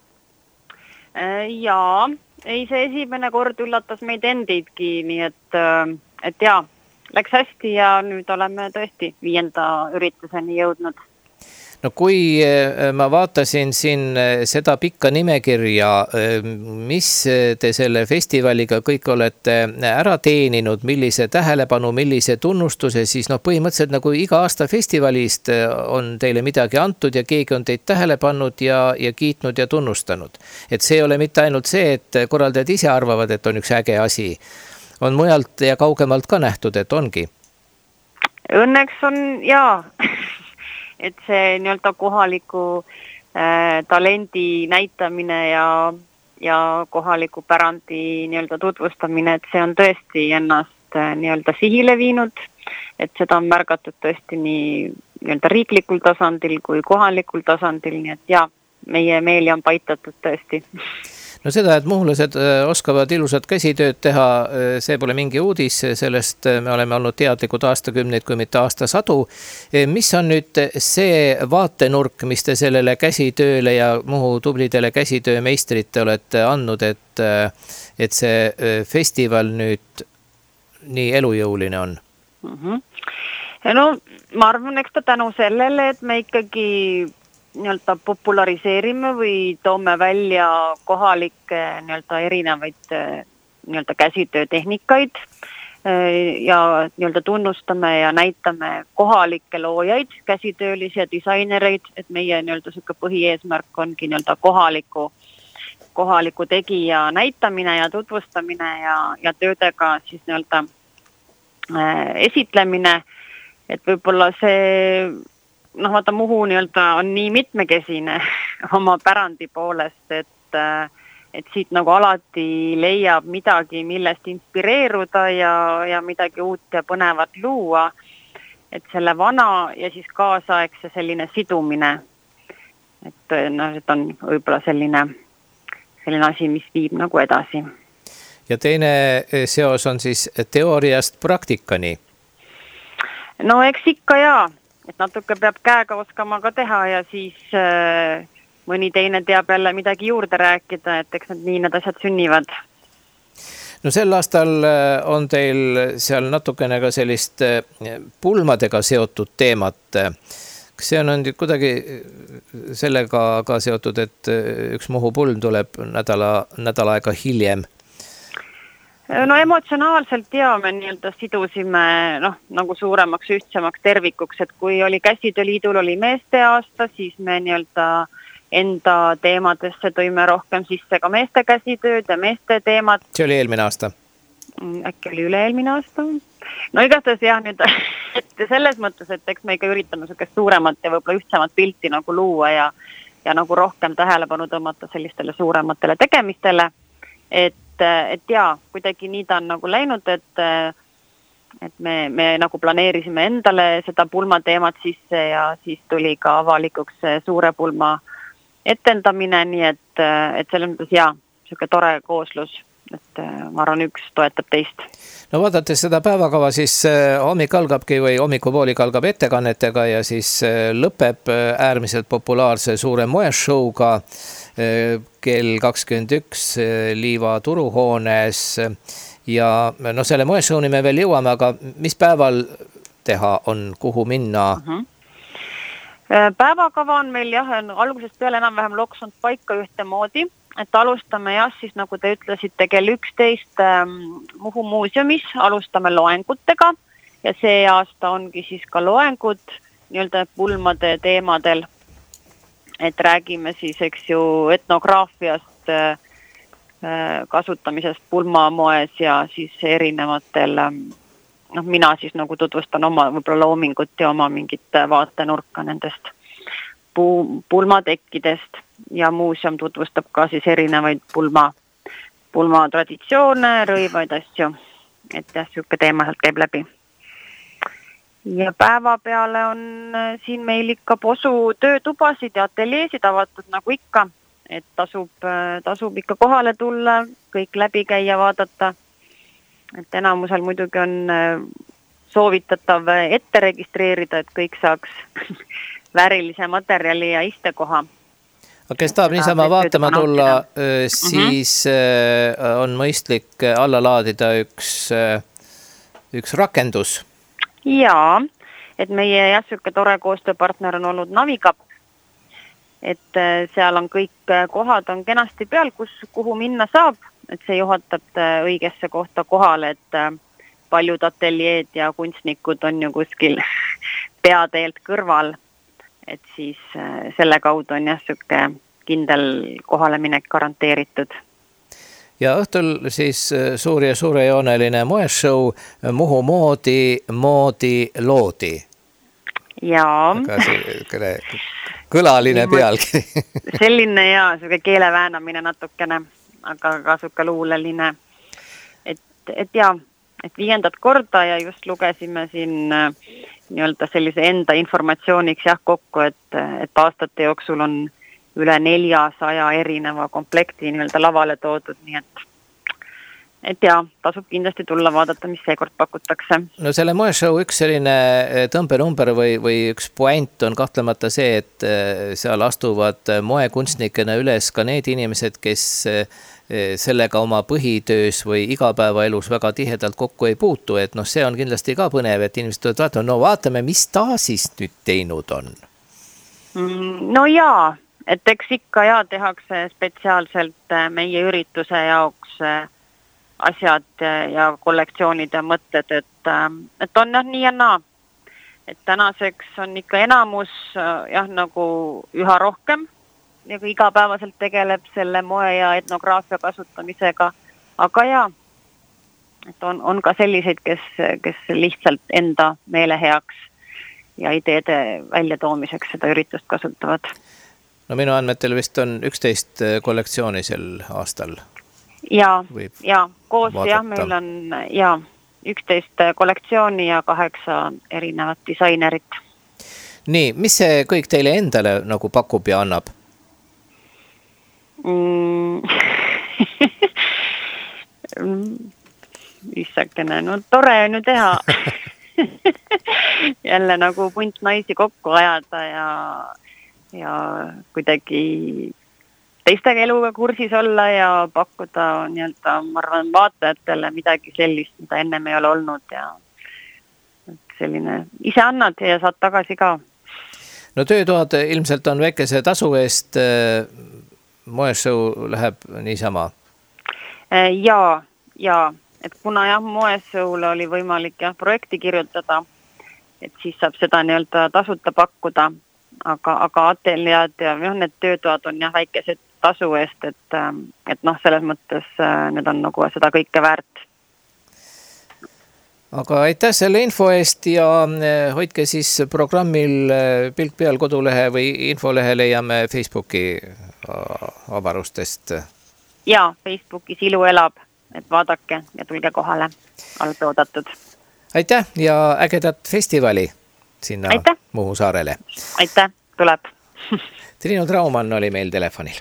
Jaa, ei see esimene kord üllatas meid endidki, nii et, et jaa, läks hästi ja nüüd oleme tõesti viienda ürituseni jõudnud. No kui ma vaatasin siin seda pikka nimekirja, mis te selle festivaliga kõik olete ära teeninud, millise tähelepanu, millise tunnustuse, siis no põhimõtteliselt nagu iga aasta festivalist on teile midagi antud ja keegi on teid tähele pannud ja, ja kiitnud ja tunnustanud. Et see ei ole mitte ainult see, et korraldajad ise arvavad, et on üks äge asi. On mujalt ja kaugemalt ka nähtud, et ongi. Õnneks on, jaa. Et see nii-öelda kohaliku äh, talendi näitamine ja, ja kohaliku pärandi nii-öelda tutvustamine, et see on tõesti ennast äh, nii-öelda sihile viinud, et seda on märgatud tõesti nii nii-öelda riiklikul tasandil kui kohalikul tasandil, nii et jah, meie meeli on paitatud tõesti. No seda, et muhulased oskavad ilusat käsitööd teha, see pole mingi uudis, sellest me oleme olnud teadlikud aastakümneid, kui mitte aastasadu. Mis on nüüd see vaatenurk, mis te sellele käsitööle ja Muhu tublidele käsitöömeistrite olete andnud, et, et see festival nüüd nii elujõuline on? Mm-hmm. No ma arvan, eks ta tänu sellele, et me ikkagi nii-öelda populariseerime või toome välja kohalikke nii-öelda erinevaid nii-öelda käsitöötehnikaid ja nii-öelda tunnustame ja näitame kohalikke loojaid, käsitöölisi ja disainereid, et meie nii-öelda selline põhieesmärk ongi nii-öelda kohaliku, kohaliku tegija näitamine ja tutvustamine ja, ja töödega siis nii-öelda äh, esitlemine. et võib-olla see, noh, vaata Muhu nii-öelda on nii mitmekesine oma pärandi poolest, et, et siit nagu alati leiab midagi, millest inspireeruda ja, ja midagi uut ja põnevat luua. Et selle vana ja siis kaasaegse selline sidumine, et, noh, et on võib-olla selline, selline asi, mis viib nagu edasi. Ja teine seos on siis teooriast praktikani. No eks ikka jaa, et natuke peab käega oskama ka teha ja siis äh, mõni teine teab jälle midagi juurde rääkida, et eks need nii need asjad sünnivad. No sel aastal on teil seal natukene ka sellist pulmadega seotud teemat. Kas see on kuidagi sellega ka seotud, et üks Muhu pulm tuleb nädala, nädala aega hiljem? No emotsionaalselt ja me nii-öelda sidusime noh, nagu suuremaks ühtsemaks tervikuks, et kui oli Käsitööliidul oli meeste aasta, siis me nii-öelda enda teemadesse tõime rohkem sisse ka meeste käsitööd ja meeste teemad. See oli eelmine aasta? Äkki oli üle-eelmine aasta? No igastahes jah, nüüd, et selles mõttes, et eks me ikka üritame sellist suuremat ja võib-olla ühtsemat pilti nagu luua ja, ja nagu rohkem tähelepanu tõmmata sellistele suurematele tegemistele, et et jaa, kuidagi nii ta on nagu läinud, et, et me, me nagu planeerisime endale seda pulma teemat sisse ja siis tuli ka avalikuks suure pulma etendamine, nii et, et selles mõttes jaa, selline tore kooslus, et ma arvan, üks toetab teist. No vaadates seda päevakava, siis hommik algabki või hommikupoolik algab ettekannetega ja siis lõpeb äärmiselt populaarse suure moeshowga kell kakskümmend üks Liiva turuhoones ja no selle moeshowni me veel jõuame, aga mis päeval teha on, kuhu minna? Uh-huh. Päevakava on meil jah, algusest peale enam-vähem loksunud paika ühte moodi, et alustame jah, siis nagu te ütlesite kell üksteist Muhu muuseumis, alustame loengutega ja see aasta ongi siis ka loengud nii-öelda pulmade teemadel. Et räägime siis, eks ju, etnograafiast, kasutamisest pulmamoes ja siis erinevatel, noh, mina siis nagu tutvustan oma võib-olla loomingut ja oma mingit vaatenurka nendest pulmatekkidest ja muuseum tutvustab ka siis erinevaid pulma, pulma traditsioone, rõivaid asju, et jah, siuke teema sealt käib läbi. Ja päeva peale on siin meil ikka posu töötubasid ja ateljeesid avatud nagu ikka, et tasub, tasub ikka kohale tulla, kõik läbi käia, vaadata. Et enamusel muidugi on soovitatav ette registreerida, et kõik saaks väärilise materjali ja istekoha. Aga kes tahab niisama vaatama tulla, siis on mõistlik alla laadida üks, üks rakendus. Jaa, et meie jah, selline tore koostööpartner on olnud Navigap, et seal on kõik kohad on kenasti peal, kus, kuhu minna saab, et see juhatab õigesse kohta kohale, et paljud ateljeed ja kunstnikud on ju kuskil peateelt kõrval, et siis selle kaudu on jah, selline kindel kohaleminek garanteeritud. Ja õhtul siis suur ja suurejooneline moeshow Muhu moodi, moodi loodi. Jaa. Kõlaline pealkiri. Selline ja selline keeleväänamine natukene, aga ka selline luuleline. Et, et jaa, et viiendat korda ja just lugesime siin nii-öelda sellise enda informatsiooniks jah kokku, et, et aastate jooksul on üle neljasaja erineva komplekti nii-öelda lavale toodud, nii et, et jaa, tasub kindlasti tulla vaadata, mis seekord pakutakse. No selle moeshow üks selline tõmbenumber või, või üks point on kahtlemata see, et seal astuvad moekunstnikena üles ka need inimesed, kes sellega oma põhitöös või igapäevaelus väga tihedalt kokku ei puutu, et noh, see on kindlasti ka põnev, et inimesed tulevad vaatama, no vaatame, mis ta siis nüüd teinud on. No jaa, et eks ikka ja tehakse spetsiaalselt meie ürituse jaoks asjad ja kollektsioonid ja mõtted, et, et on jah nii ja naa. Et tänaseks on ikka enamus jah nagu üha rohkem ja igapäevaselt tegeleb selle moe ja etnograafia kasutamisega, aga jaa, et on, on ka selliseid, kes, kes lihtsalt enda meele heaks ja ideede väljatoomiseks seda üritust kasutavad. No minu andmetel vist on üksteist kollektsiooni sel aastal. Ja, Võib ja koos vaadata. jah, meil on ja, üksteist kollektsiooni ja kaheksa erinevat disainerit. Nii, mis see kõik teile endale nagu pakub ja annab? Mm. Issakene, no tore on ju teha. Jälle nagu punt naisi kokku ajada ja, ja kuidagi teistega eluga kursis olla ja pakkuda nii-öelda, ma arvan, vaatajatele midagi sellist, mida ennem ei ole olnud ja selline ise annad ja saad tagasi ka. No töötoad ilmselt on väikese tasu eest, moeshow läheb niisama? Ja, ja, et kuna jah, moeshowl oli võimalik jah, projekti kirjutada, et siis saab seda nii-öelda tasuta pakkuda, aga, aga ateljad ja jah, need töötoad on jah väikesed tasu eest, et, et noh, selles mõttes need on nagu seda kõike väärt. Aga aitäh selle info eest ja hoidke siis programmil pilk peal kodulehe või infolehe leiame Facebooki avarustest. Ja, Facebookis ilu elab, et vaadake ja tulge kohale, olete oodatud. Aitäh ja ägedat festivali sinna aitäh. Muhu saarele. Aitäh, tuleb. Triinu Traumann oli meil telefonil.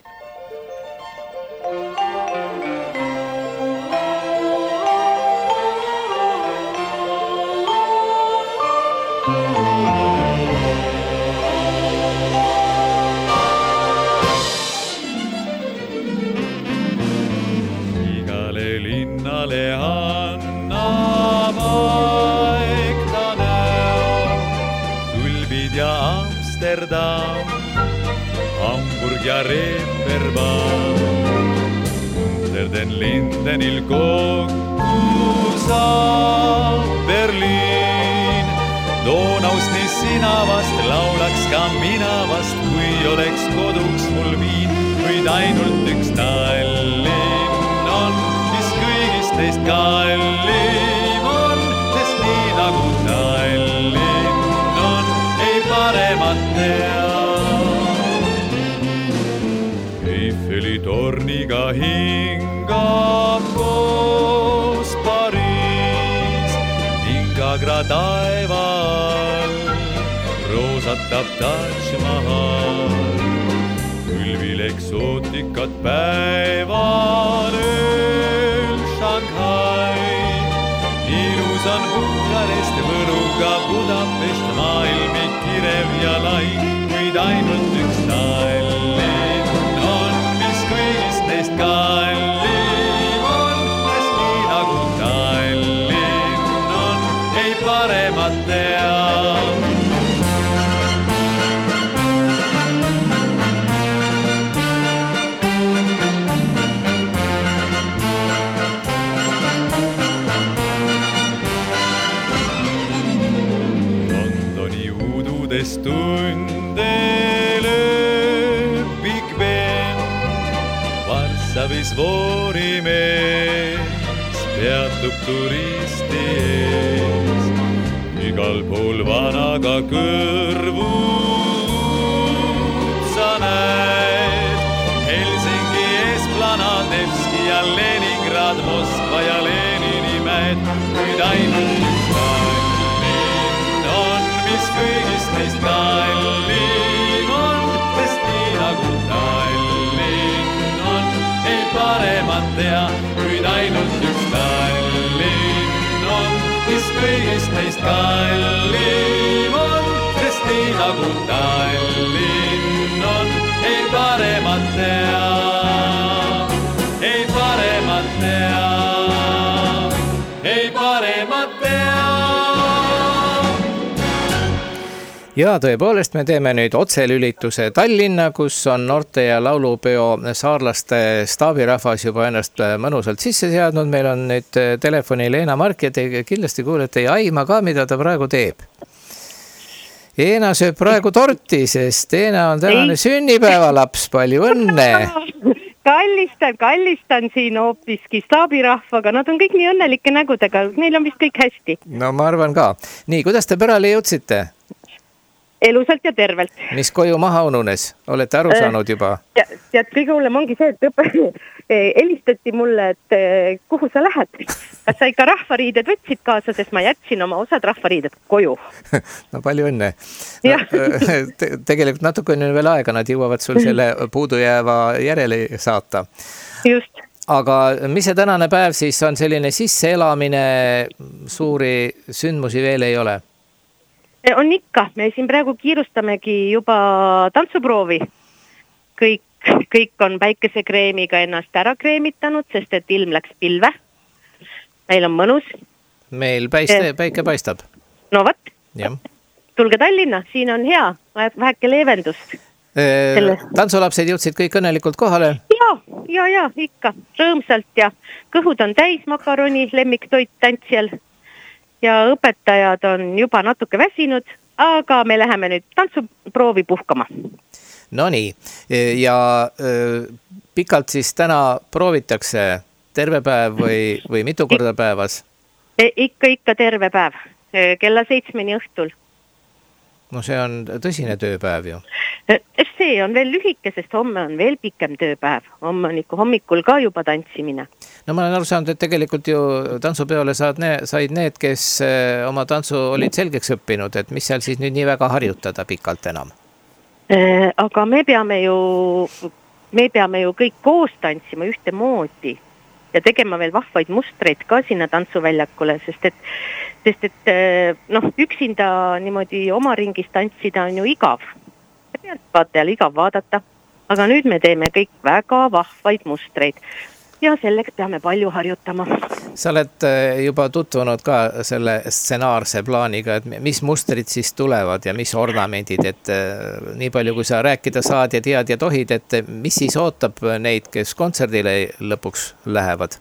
Igale linnale annab aeg ta näo, Tulbid ja Amsterdam, Hamburg ja Reeperbahn. Unter den Lindenil kokku saab Berliin, Donaust nii sina vast laulaks ka mina vast, kui oleks koduks mul viin, kuid ainult üks Tallinn on, mis kõigist neist kallim on, sest nii nagu Tallinn on, ei paremat tea. Eiffeli torniga hingab koos Pariis, ning Agra taeval roosatab Taj Mahal. Külvil eksootikat päeval ööl Shanghai, ilus on Bukarest, Võruga Budapest, maailmik kirev ja lai, kuid ainult üks Tallinn on, mis kõigist neist kallim on, sest nii nagu Tallinn on, ei paremat tea. Tunde lööb Big Ben, Varssavis voorimees peatub turisti ees. Igal pool vanaga kõrvu sa näed, Helsingi Esplanad, Nevski ja Leningrad, Moskva ja Lenini mäed, kuid ainult üks Tallinn on, mis kõigist neist kallim on, sest nii nagu Tallinn on, ei paremat tea, kuid ainult üks Tallinn on, mis kõigist neist kallim on, sest nii nagu Tallinn on, ei paremat tea, ei paremat tea, ei paremat tea. Ja tõepoolest me teeme nüüd otselülituse Tallinna, kus on noorte ja laulupeo saarlaste staabirahvas juba ennast mõnusalt sisse seadnud. Meil on nüüd telefoni Leena Mark ja te kindlasti kuulete ja aima ka, mida ta praegu teeb. Eena sööb praegu torti, sest Eena on tänane sünnipäevalaps, palju õnne! Kallistan, kallistan siin hoopiski staabirahvaga, nad on kõik nii õnnelike nägudega, neil on vist kõik hästi. No ma arvan ka. Nii, kuidas te pärale jõudsite? elusalt ja tervelt. Mis koju maha ununes? Olete aru saanud juba? Ja, tead, kõige hullem ongi see, et õpe helistati mulle, et kuhu sa lähed? Kas sa ikka rahvariided võtsid kaasa, sest ma jätsin oma osad rahvariided koju. No palju õnne. No, te, tegelikult natuke on veel aega, nad jõuavad sul selle puudujääva järele saata. Just. Aga mis see tänane päev siis on selline sisseelamine, suuri sündmusi veel ei ole? On ikka, me siin praegu kiirustamegi juba tantsuproovi. Kõik, kõik on päikesekreemiga ennast ära kreemitanud, sest et ilm läks pilve. Meil on mõnus. Meil päiste, päike paistab. No vat, ja. Tulge Tallinna, siin on hea, väheke leevendust. Selle... Tantsulapsed jõudsid kõik õnnelikult kohale? Ja, ja, ja, ikka, rõõmsalt ja kõhud on täis makaroni, lemmiktoit tantsijal ja õpetajad on juba natuke väsinud, aga me läheme nüüd tantsuproovi puhkama. No nii, ja öö, pikalt siis täna proovitakse terve päev või, või mitu korda päevas? Ikka, ikka terve päev, kella seitsmeni õhtul. No see on tõsine tööpäev ju. See on veel lühike, sest homme on veel pikem tööpäev. Homme on ikka hommikul ka juba tantsimine. No ma olen aru saanud, et tegelikult ju tantsupeole saad ne, said need, kes oma tantsu olid selgeks õppinud, et mis seal siis nüüd nii väga harjutada pikalt enam? Aga me peame ju, me peame ju kõik koos tantsima ühte moodi ja tegema veel vahvaid mustreid ka sinna tantsuväljakule, sest et, sest et noh, üksinda niimoodi oma ringis tantsida on ju igav. Ja vaatajal igav vaadata, aga nüüd me teeme kõik väga vahvaid mustreid ja selleks peame palju harjutama. Sa oled juba tutvunud ka selle stsenaarse plaaniga, et mis mustrid siis tulevad ja mis ornamendid, et nii palju kui sa rääkida saad ja tead ja tohid, et mis siis ootab neid, kes kontserdile lõpuks lähevad?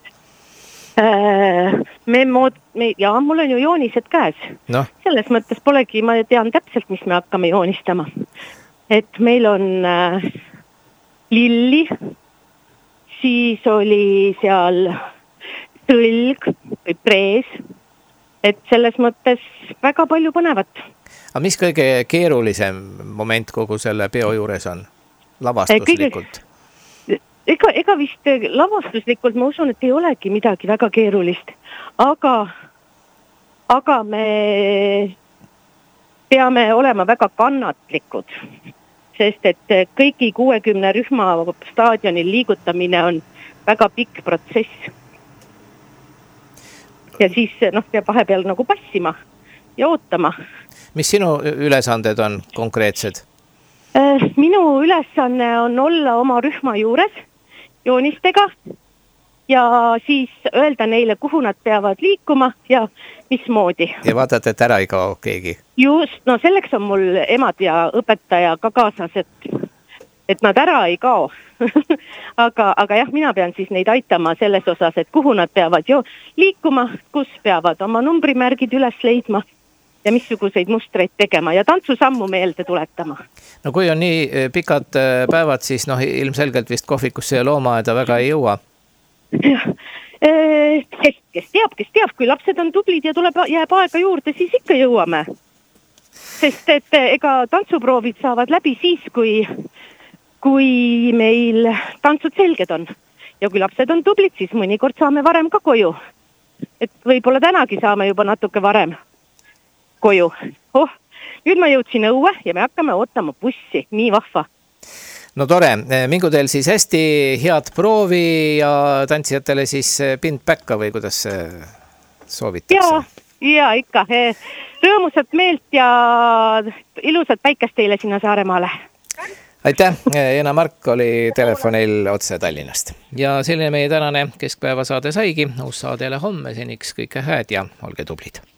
Me mood, me, ja mul on ju joonised käes. No. Selles mõttes polegi, ma tean täpselt, mis me hakkame joonistama. Et meil on äh, lilli, siis oli seal tõlg või prees, et selles mõttes väga palju põnevat. Aga mis kõige keerulisem moment kogu selle peo juures on? Lavastuslikult? Kõige, ega, ega vist lavastuslikult ma usun, et ei olegi midagi väga keerulist, aga, aga me peame olema väga kannatlikud, sest et kõigi kuuekümne rühma staadionil liigutamine on väga pikk protsess. Ja siis noh, peab vahepeal nagu passima ja ootama. Mis sinu ülesanded on konkreetsed? Minu ülesanne on olla oma rühma juures joonistega ja siis öelda neile, kuhu nad peavad liikuma ja mismoodi. Ja vaadata, et ära ei kao keegi? Just, no selleks on mul emad ja õpetaja ka kaasas, et, et nad ära ei kao. aga, aga jah, mina pean siis neid aitama selles osas, et kuhu nad peavad jo liikuma, kus peavad oma numbrimärgid üles leidma ja missuguseid mustreid tegema ja tantsusammu meelde tuletama. No kui on nii pikad päevad, siis noh, ilmselgelt vist kohvikusse ja loomaaeda väga ei jõua. Kes, kes teab, kes teab, kui lapsed on tublid ja tuleb, jääb aega juurde, siis ikka jõuame. Sest et ega tantsuproovid saavad läbi siis, kui, kui meil tantsud selged on. Ja kui lapsed on tublid, siis mõnikord saame varem ka koju. Et võib-olla tänagi saame juba natuke varem koju. Oh, nüüd ma jõudsin õue ja me hakkame ootama bussi. Nii vahva. No tore, mingu teil siis hästi head proovi ja tantsijatele siis pind päkka või kuidas soovitakse? Ja, ja ikka. Rõõmusat meelt ja ilusat päikest teile sinna Saaremaale. Aitäh, Jena Mark oli telefonil otse Tallinnast. Ja selline meie tänane keskpäeva saade saigi. Uus saade jälle homme, seniks kõike hääd ja olge tublid.